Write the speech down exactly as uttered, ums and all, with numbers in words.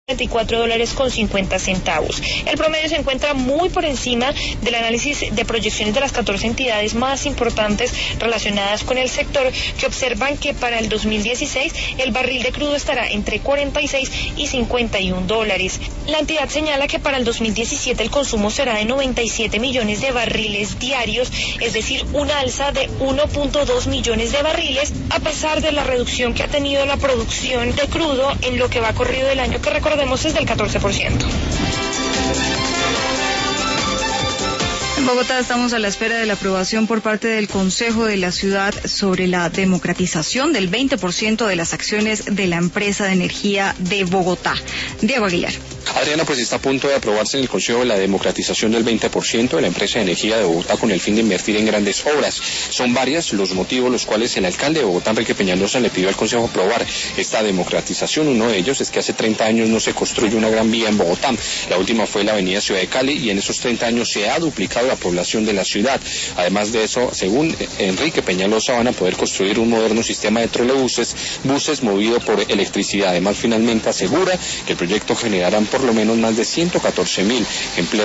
veinticuatro dólares con cincuenta centavos. El promedio se encuentra muy por encima del análisis de proyecciones de las catorce entidades más importantes relacionadas con el sector, que observan que para el dos mil dieciséis el barril de crudo estará entre cuarenta y seis y cincuenta y un dólares. La entidad señala que para el dos mil diecisiete el consumo será de noventa y siete millones de barriles diarios, es decir, una alza de uno punto dos millones de barriles, a pesar de la reducción que ha tenido la producción de crudo en lo que va corrido del año, que recordemos es del catorce por ciento. En Bogotá estamos a la espera de la aprobación por parte del Consejo de la Ciudad sobre la democratización del veinte por ciento de las acciones de la empresa de energía de Bogotá. Diego Aguilar. Adriana, pues está a punto de aprobarse en el Consejo la democratización del veinte por ciento de la empresa de energía de Bogotá con el fin de invertir en grandes obras. Son varios los motivos los cuales el alcalde de Bogotá, Enrique Peñalosa, le pidió al Consejo aprobar esta democratización. Uno de ellos es que hace treinta años no se construye una gran vía en Bogotá. La última fue la avenida Ciudad de Cali y en esos treinta años se ha duplicado la población de la ciudad. Además de eso, según Enrique Peñalosa, van a poder construir un moderno sistema de trolebuses, buses movidos por electricidad. Además, finalmente asegura que el proyecto generará por lo menos más de ciento catorce mil empleos